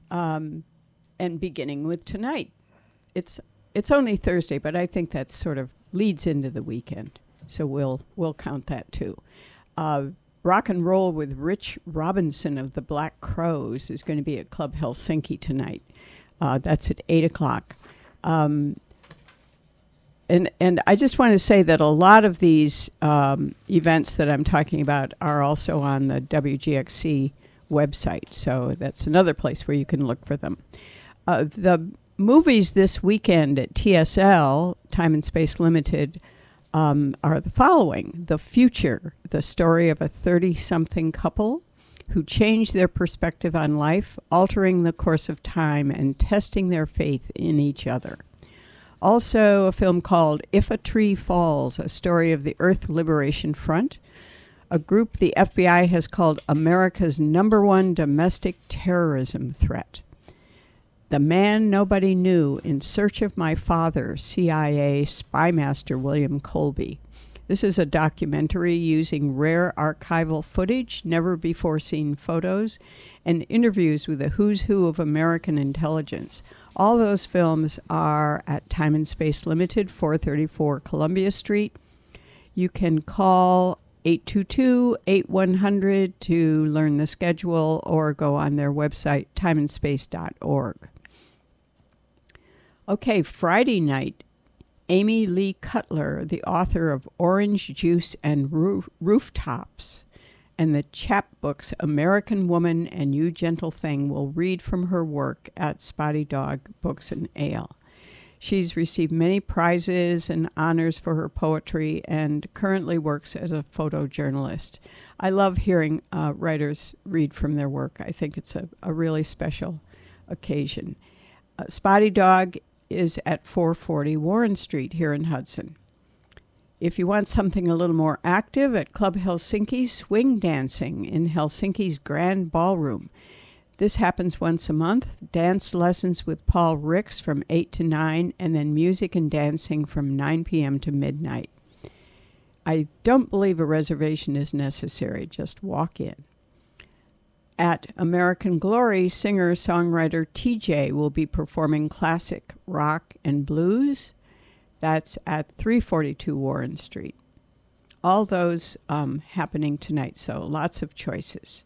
and beginning with tonight. It's only Thursday, but I think that sort of leads into the weekend, so we'll count that too. Rock and Roll with Rich Robinson of the Black Crows is going to be at Club Helsinki tonight. That's at 8 o'clock. And I just want to say that a lot of these events that I'm talking about are also on the WGXC website, so that's another place where you can look for them. The movies this weekend at TSL, Time and Space Limited, are the following. The Future, the story of a 30-something couple who change their perspective on life, altering the course of time and testing their faith in each other. Also, a film called If a Tree Falls, a story of the Earth Liberation Front, a group the FBI has called America's #1 domestic terrorism threat. The Man Nobody Knew, In Search of My Father, CIA spy master William Colby. This is a documentary using rare archival footage, never-before-seen photos, and interviews with the who's who of American intelligence. All those films are at Time and Space Limited, 434 Columbia Street. You can call 822-8100 to learn the schedule or go on their website, timeandspace.org. Okay, Friday night, Amy Lee Cutler, the author of Orange Juice and Rooftops and the chapbooks American Woman and You Gentle Thing, will read from her work at Spotty Dog Books and Ale. She's received many prizes and honors for her poetry and currently works as a photojournalist. I love hearing writers read from their work. I think it's a really special occasion. Spotty Dog is at 440 Warren Street here in Hudson. If you want something a little more active, at Club Helsinki, swing dancing in Helsinki's Grand Ballroom. This happens once a month. Dance lessons with Paul Ricks from 8 to 9, and then music and dancing from 9 p.m. to midnight. I don't believe a reservation is necessary. Just walk in. At American Glory, singer-songwriter TJ will be performing classic rock and blues. That's at 342 Warren Street. All those happening tonight, so lots of choices.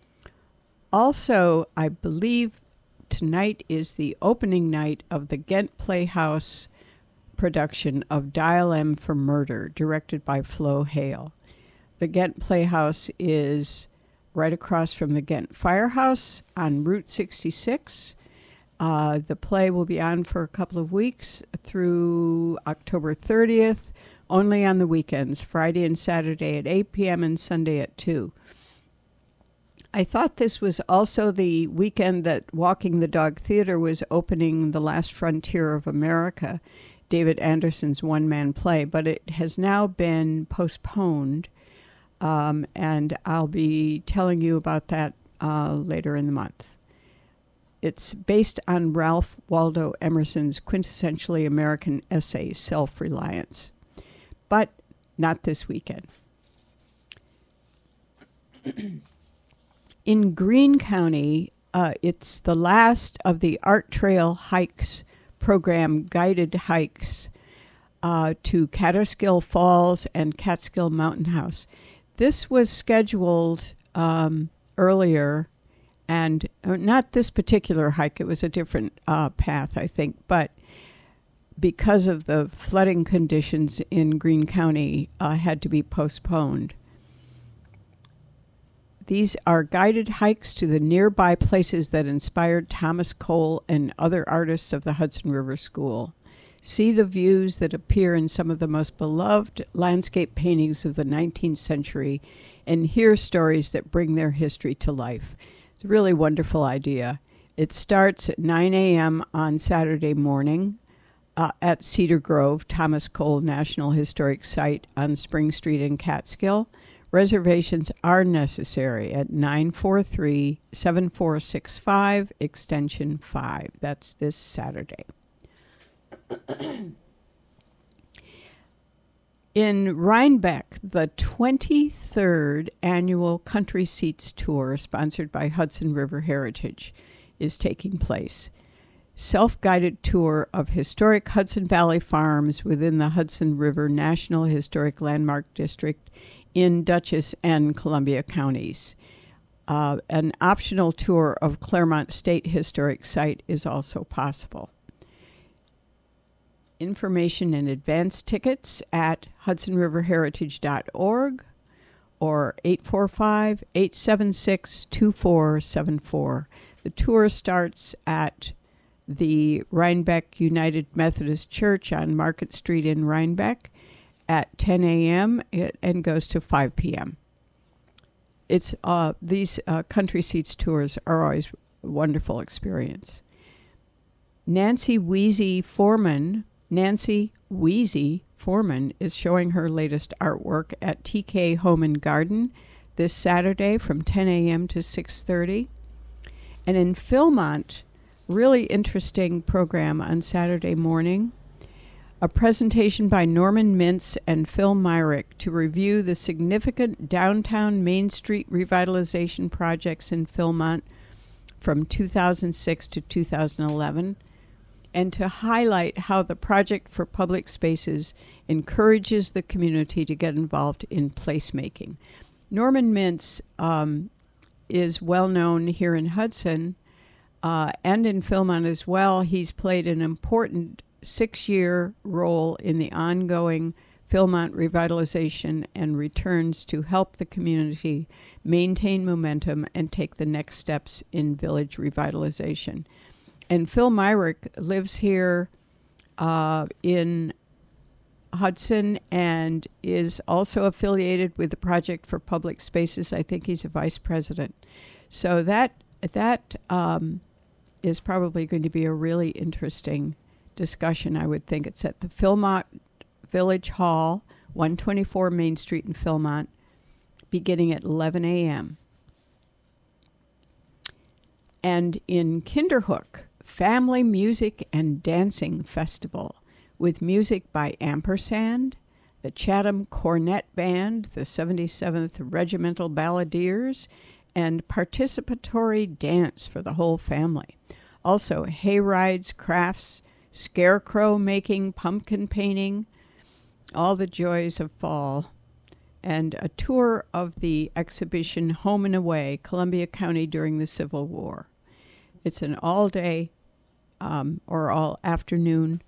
Also, I believe tonight is the opening night of the Ghent Playhouse production of Dial M for Murder, directed by Flo Hale. The Ghent Playhouse is right across from the Ghent Firehouse on Route 66. The play will be on for a couple of weeks through October 30th, only on the weekends, Friday and Saturday at 8 p.m. and Sunday at 2. I thought this was also the weekend that Walking the Dog Theater was opening The Last Frontier of America, David Anderson's one-man play, but it has now been postponed. And I'll be telling you about that later in the month. It's based on Ralph Waldo Emerson's quintessentially American essay, Self-Reliance, but not this weekend. In Greene County, it's the last of the Art Trail Hikes program guided hikes to Catskill Falls and Catskill Mountain House. This was scheduled earlier, and not this particular hike. It was a different path, I think. But because of the flooding conditions in Greene County, had to be postponed. These are guided hikes to the nearby places that inspired Thomas Cole and other artists of the Hudson River School. See the views that appear in some of the most beloved landscape paintings of the 19th century and hear stories that bring their history to life. It's a really wonderful idea. It starts at 9 a.m. on Saturday morning at Cedar Grove, Thomas Cole National Historic Site on Spring Street in Catskill. Reservations are necessary at 943-7465, extension 5. That's this Saturday. In Rhinebeck, the 23rd annual Country Seats Tour, sponsored by Hudson River Heritage, is taking place. Self-guided tour of historic Hudson Valley farms within the Hudson River National Historic Landmark District in Dutchess and Columbia counties. An optional tour of Claremont State Historic Site is also possible. Information and advance tickets at hudsonriverheritage.org or 845-876-2474. The tour starts at the Rhinebeck United Methodist Church on Market Street in Rhinebeck at 10 a.m. and goes to 5 p.m. These country seats tours are always a wonderful experience. Nancy Wheezy Foreman is showing her latest artwork at TK Home and Garden this Saturday from 10 a.m. to 6:30. And in Philmont, really interesting program on Saturday morning, a presentation by Norman Mintz and Phil Myrick to review the significant downtown Main Street revitalization projects in Philmont from 2006 to 2011, and to highlight how the Project for Public Spaces encourages the community to get involved in placemaking. Norman Mintz is well known here in Hudson and in Philmont as well. He's played an important 6-year role in the ongoing Philmont revitalization and returns to help the community maintain momentum and take the next steps in village revitalization. And Phil Myrick lives here in Hudson and is also affiliated with the Project for Public Spaces. I think he's a vice president. So that is probably going to be a really interesting discussion, I would think. It's at the Philmont Village Hall, 124 Main Street in Philmont, beginning at 11 a.m. And in Kinderhook, Family Music and Dancing Festival, with music by Ampersand, the Chatham Cornet Band, the 77th Regimental Balladeers, and participatory dance for the whole family. Also, hay rides, crafts, scarecrow making, pumpkin painting, all the joys of fall, and a tour of the exhibition Home and Away, Columbia County during the Civil War. It's an all-day or all-afternoon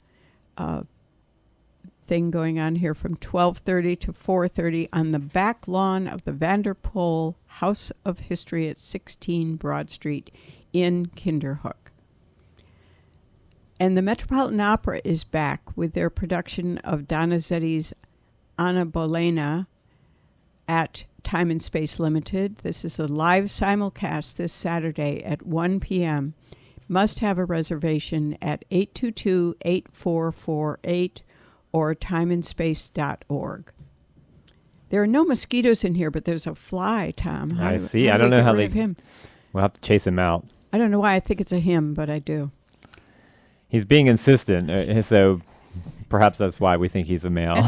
thing going on here from 12:30 to 4:30 on the back lawn of the Vanderpoel House of History at 16 Broad Street in Kinderhook. And the Metropolitan Opera is back with their production of Donizetti's Anna Bolena at Time and Space Limited. This is a live simulcast this Saturday at 1 p.m. Must have a reservation at 822-8448 or timeandspace.org. There are no mosquitoes in here, but there's a fly, Tom. I see. I don't know how they... We'll have to chase him out. I don't know why I think it's a him, but I do. He's being insistent, so perhaps that's why we think he's a male.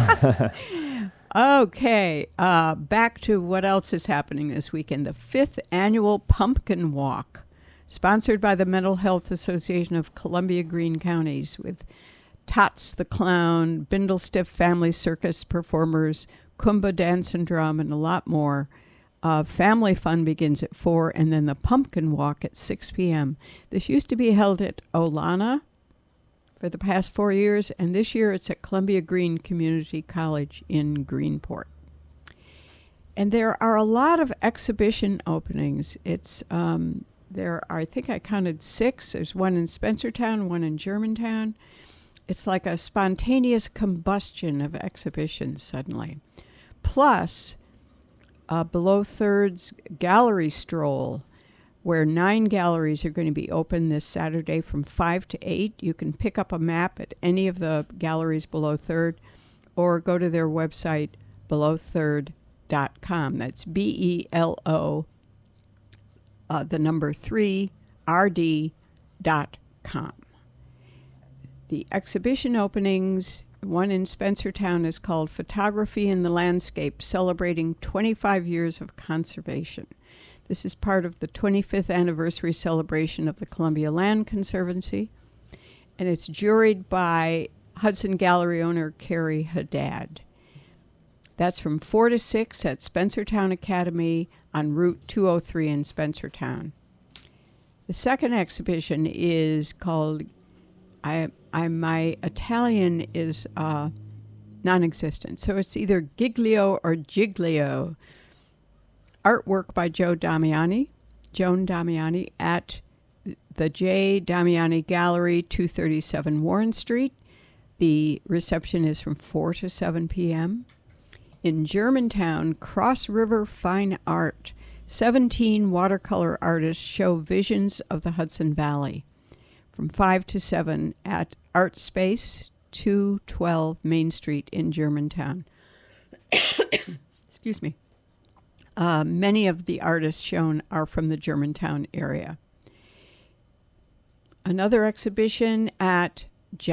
Okay, back to what else is happening this weekend. The 5th Annual Pumpkin Walk, sponsored by the Mental Health Association of Columbia Greene Counties, with Tots the Clown, Bindlestiff Family Circus performers, Kumba Dance and Drum, and a lot more. Family fun begins at 4, and then the Pumpkin Walk at 6 p.m. This used to be held at Olana for the past 4 years, and this year it's at Columbia Greene Community College in Greenport. And there are a lot of exhibition openings. It's there are, I think I counted 6. There's one in Spencertown, one in Germantown. It's like a spontaneous combustion of exhibitions suddenly. Plus, Below Third's gallery stroll, where 9 galleries are going to be open this Saturday from 5 to 8. You can pick up a map at any of the galleries below Third or go to their website, belowthird.com. That's BELO, the number 3, RD.com. The exhibition openings, one in Spencertown, is called Photography in the Landscape, celebrating 25 years of conservation. This is part of the 25th anniversary celebration of the Columbia Land Conservancy, and it's juried by Hudson Gallery owner Carrie Haddad. That's from 4 to 6 at Spencertown Academy on Route 203 in Spencertown. The second exhibition is called my Italian is non-existent, so it's either Giglio or Giglio. Artwork by Joan Damiani at the J. Damiani Gallery, 237 Warren Street. The reception is from 4 to 7 p.m. In Germantown, Cross River Fine Art, 17 watercolor artists show visions of the Hudson Valley from 5 to 7 at Art Space, 212 Main Street in Germantown. Excuse me. Many of the artists shown are from the Germantown area. Another exhibition at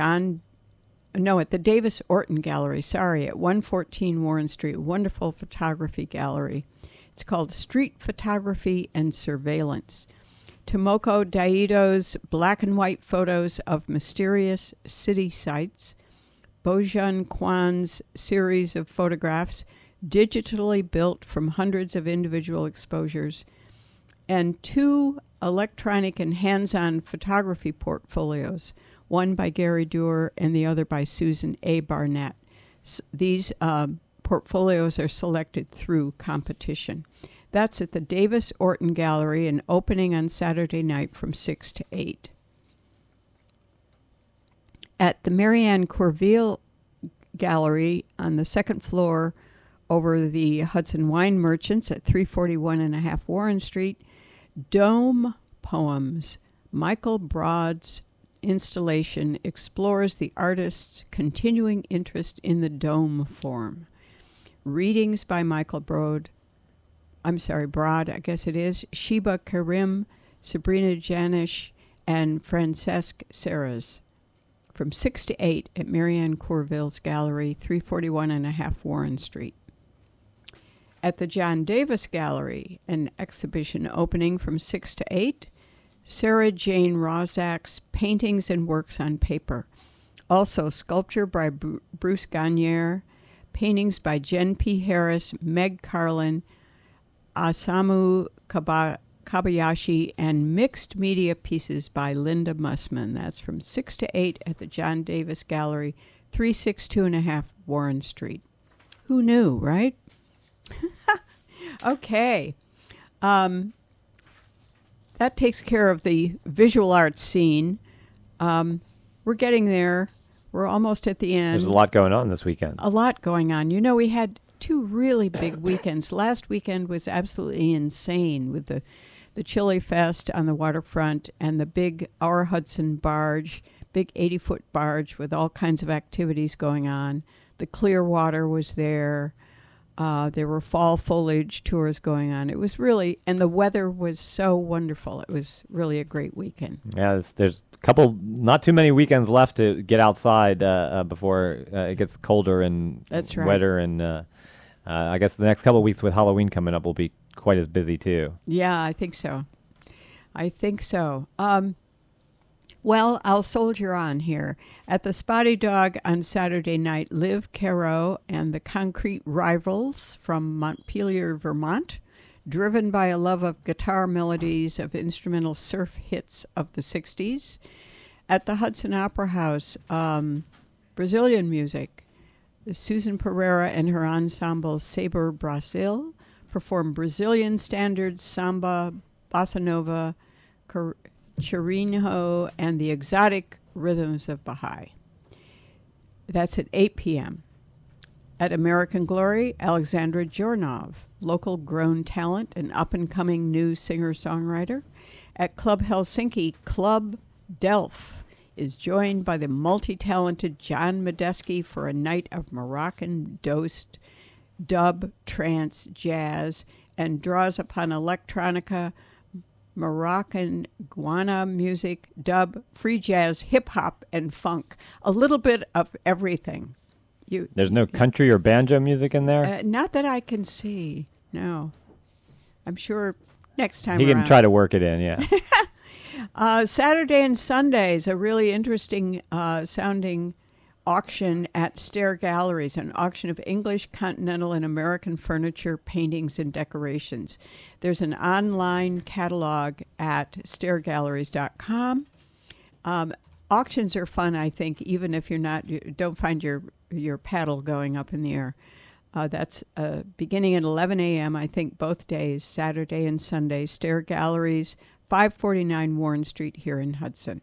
the Davis Orton Gallery, at 114 Warren Street, wonderful photography gallery. It's called Street Photography and Surveillance. Tomoko Daido's black and white photos of mysterious city sites, Bojun Kwan's series of photographs digitally built from hundreds of individual exposures, and 2 electronic and hands-on photography portfolios, one by Gary Doer and the other by Susan A. Barnett. These portfolios are selected through competition. That's at the Davis Orton Gallery and opening on Saturday night from 6 to 8. At the Marianne Corville Gallery on the second floor over the Hudson Wine Merchants at 341.5 Warren Street, Dome Poems. Michael Broad's installation explores the artist's continuing interest in the dome form. Readings by Michael Broad, I guess it is, Sheba Karim, Sabrina Janish, and Francesc Serres. From 6 to 8 at Marianne Corville's Gallery, 341.5 Warren Street. At the John Davis Gallery, an exhibition opening from 6 to 8, Sarah Jane Rozak's Paintings and Works on Paper. Also, sculpture by Bruce Gagnère, paintings by Jen P. Harris, Meg Carlin, Osamu Kobayashi, and mixed media pieces by Linda Mussman. That's from 6 to 8 at the John Davis Gallery, 362.5 Warren Street. Who knew, right? Okay. That takes care of the visual arts scene. We're getting there. We're almost at the end. There's a lot going on this weekend. A lot going on. You know, we had 2 really big weekends. Last weekend was absolutely insane with the Chili Fest on the waterfront and the big Our Hudson barge, big 80-foot barge with all kinds of activities going on. The Clearwater was there. There were fall foliage tours going on. It was really, and the weather was so wonderful. It was really a great weekend. Yeah, there's a couple, not too many weekends left to get outside before it gets colder and wetter. And I guess the next couple of weeks with Halloween coming up will be quite as busy too. Yeah, I think so. Well, I'll soldier on here. At the Spotty Dog on Saturday night, Liv Caro and the Concrete Rivals from Montpelier, Vermont, driven by a love of guitar melodies of instrumental surf hits of the 60s. At the Hudson Opera House, Brazilian music. Susan Pereira and her ensemble Saber Brasil perform Brazilian standards, samba, bossa nova, Chirinho, and the exotic rhythms of Baha'i. That's at 8 p.m. At American Glory, Alexandra Jornov, local grown talent and up-and-coming new singer-songwriter. At Club Helsinki, Club Delph is joined by the multi-talented John Medeski for a night of Moroccan dosed dub, trance, jazz, and draws upon electronica, Moroccan guana music, dub, free jazz, hip-hop, and funk. A little bit of everything. There's no country or banjo music in there? Not that I can see, no. I'm sure, next time He around. can try to work it in, yeah. Saturday and Sunday is a really interesting sounding auction at Stair Galleries, an auction of English, continental, and American furniture, paintings, and decorations. There's an online catalog at stairgalleries.com. Auctions are fun, I think, even if you don't find your paddle going up in the air. That's beginning at 11 a.m., I think, both days, Saturday and Sunday. Stair Galleries, 549 Warren Street here in Hudson.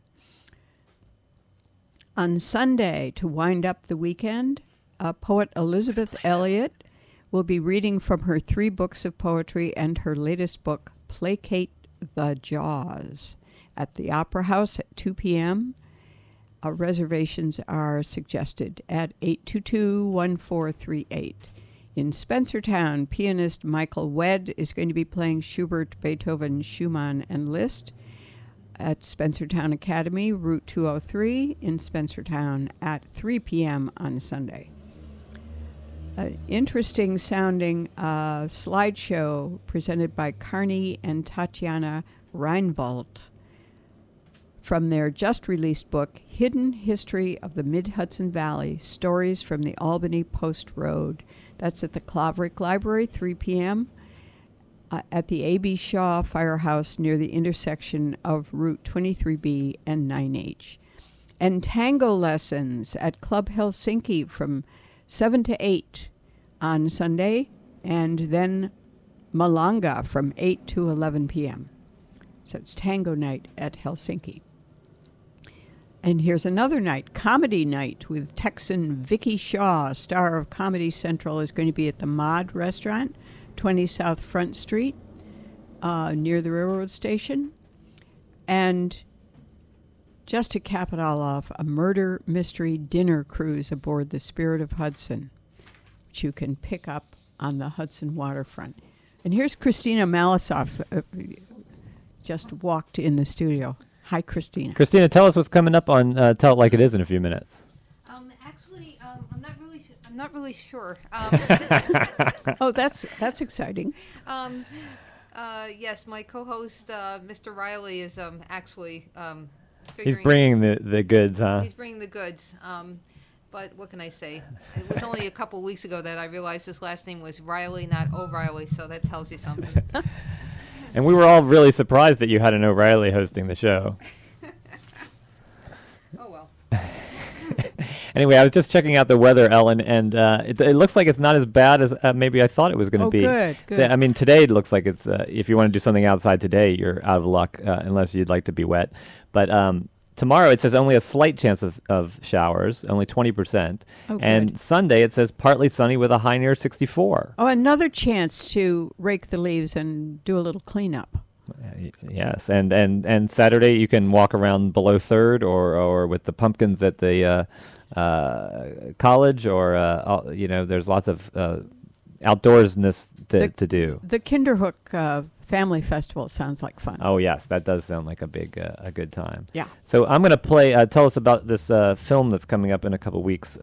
On Sunday, to wind up the weekend, poet Elizabeth Elliot will be reading from her 3 books of poetry and her latest book, Placate the Jaws, at the Opera House at 2 p.m. Reservations are suggested at 822-1438. In Spencertown, pianist Michael Wedd is going to be playing Schubert, Beethoven, Schumann, and Liszt at Spencertown Academy, Route 203 in Spencertown at 3 p.m. on Sunday. Interesting sounding slideshow presented by Carney and Tatiana Reinwald from their just released book, Hidden History of the Mid-Hudson Valley, Stories from the Albany Post Road. That's at the Claverick Library, 3 p.m. At the A.B. Shaw Firehouse near the intersection of Route 23B and 9H. And tango lessons at Club Helsinki from 7 to 8 on Sunday, and then Malanga from 8 to 11 p.m. So it's tango night at Helsinki. And here's another night, comedy night, with Texan Vicky Shaw, star of Comedy Central, is going to be at the Mod Restaurant, 20 South Front Street, near the railroad station. And just to cap it all off, a murder mystery dinner cruise aboard the Spirit of Hudson, which you can pick up on the Hudson waterfront. And here's Christina Malisoff, just walked in the studio. Hi, Christina. Christina, tell us what's coming up on Tell It Like It Is in a few minutes. Actually, I'm not really sure. Oh, that's exciting. Yes, my co-host, Mr. Riley, is actually He's bringing the goods, huh? He's bringing the goods. But what can I say? It was only a couple weeks ago that I realized his last name was Riley, not O'Reilly, so that tells you something. And we were all really surprised that you had an O'Reilly hosting the show. Oh, well. Anyway, I was just checking out the weather, Ellen, and it looks like it's not as bad as maybe I thought it was going to be. Oh, good. I mean, today it looks like it's, if you want to do something outside today, you're out of luck, unless you'd like to be wet. But tomorrow it says only a slight chance of showers, only 20%. Oh, and good. Sunday it says partly sunny with a high near 64. Oh, another chance to rake the leaves and do a little cleanup. Yes, and Saturday you can walk around below 3rd or with the pumpkins at the college, or there's lots of outdoorsness to do. The Kinderhook Family Festival sounds like fun. Oh yes, that does sound like a good time. Yeah. So I'm going to play. Tell us about this film that's coming up in a couple weeks